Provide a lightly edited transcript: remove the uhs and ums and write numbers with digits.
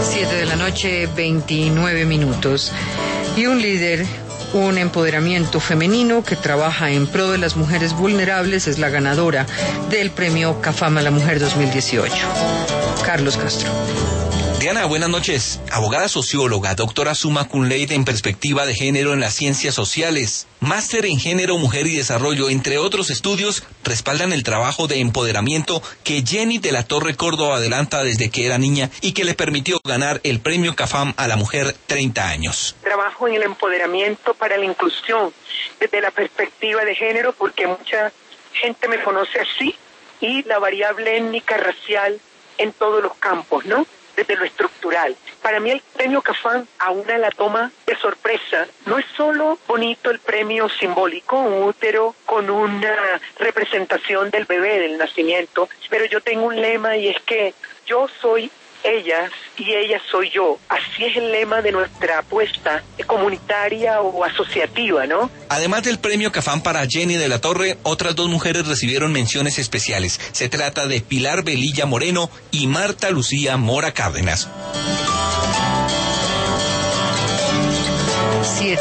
7:29 p.m. Y un líder, un empoderamiento femenino que trabaja en pro de las mujeres vulnerables es la ganadora del premio CAFAM a la Mujer 2018. Carlos Castro. Diana, buenas noches. Abogada socióloga, doctora summa cum laude en perspectiva de género en las ciencias sociales, máster en género, mujer y desarrollo, entre otros estudios, respaldan el trabajo de empoderamiento que Jenny de la Torre Córdoba adelanta desde que era niña y que le permitió ganar el premio CAFAM a la Mujer 30 años. Trabajo en el empoderamiento para la inclusión desde la perspectiva de género porque mucha gente me conoce así y la variable étnica, racial en todos los campos, ¿no? Desde lo estructural. Para mí el premio CAFAM aúna la toma de sorpresa. No es solo bonito el premio simbólico, un útero con una representación del bebé, del nacimiento, pero yo tengo un lema y es que yo soy ellas y ellas soy yo. Así es el lema de nuestra apuesta comunitaria o asociativa, ¿no? Además del premio CAFAM para Jenny de la Torre, otras dos mujeres recibieron menciones especiales. Se trata de Pilar Velilla Moreno y Marta Lucía Mora Cárdenas.